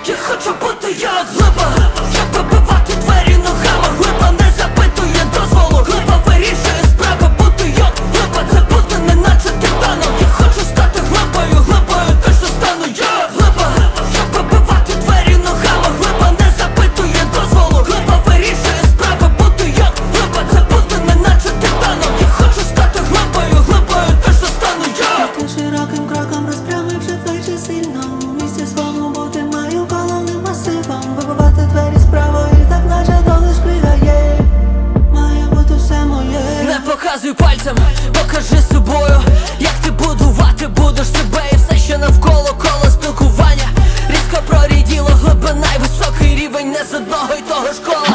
Я хочу бути як глиба, щоб вибивати двері ногами. Глиба не запитує дозволу, глиба вирішує справи. Бути як глиба, це бути неначе титаном. Я хочу стати глибою, глибою точно стану я. Глиба, щоб вибивати двері ногами. Глиба не запитує дозволу, глиба вирішує справи. Бути як глиба, це бути неначе титаном. Я хочу стати глибою, глибою точно стану я. Таким широким кроком розпрямивши плечі сильно, у місці своєму бути маю головним масивом. Вибивати двері справа і так наче долиш кригає. Має бути все моє. Не показуй пальцем, покажи собою, як ти будувати будеш себе і все, що навколо коло спілкування. Різко проріділо глибина й високий рівень не з одного й того ж кола.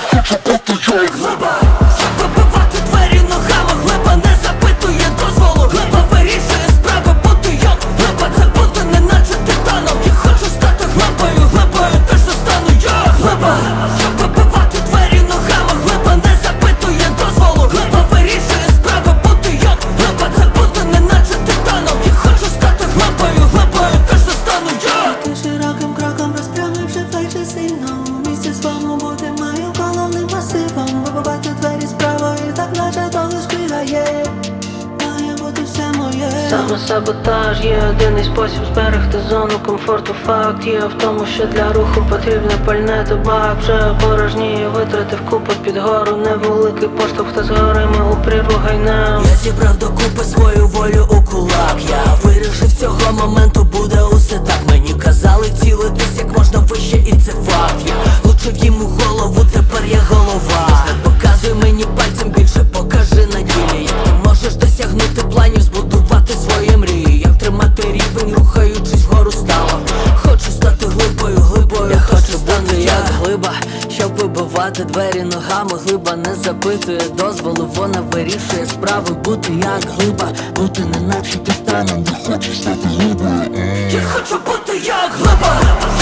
Глиба, щоб вибивати двері ногами. Глиба не запитує дозволу, глиба вирішує справи. Бути як глиба, це бути неначе титаном. Я хочу стати глибою, глибою точно стану я. Глиба, щоб вибивати двері ногами. Глиба не запитує дозволу, глиба вирішує справи. Бути як глиба, це бути неначе титаном. Я хочу стати глибою, глибою точно стану я. Таким широким кроком розпрямивши плечі сильно, у місці своєму бути маю головним масивом. Вибивати двері справа і так наче долиш кригає. Має бути все моє. Самосаботаж є єдиний спосіб зберегти зону комфорту. Факт є в тому, що для руху потрібне пальне. Табак вже порожніє, витратив купу під гору. Невеликий поштовх та з горами у прірву гайнем. Я зібрав докупи свою волю у кулак. Я вирішив, цього моменту буде усе так. Мені казали цілитись як можна вище, і це факт. Я влучив їм у голову, тепер я голова. Не показуй мені пальцем, більше покажи на ділі. Як ти можеш досягнути планів, збудувати свої мрії. Як тримати рівень, рухаючись вгору стало. Хочу стати глибою, глибою, я хочу стати як глиба, щоб вибивати двері ногами. Глиба не запитує дозволу, вона вирішує справи. Бути як глиба, бути неначе титаном. Я хочу стати глибою. Я хочу бути як глиба.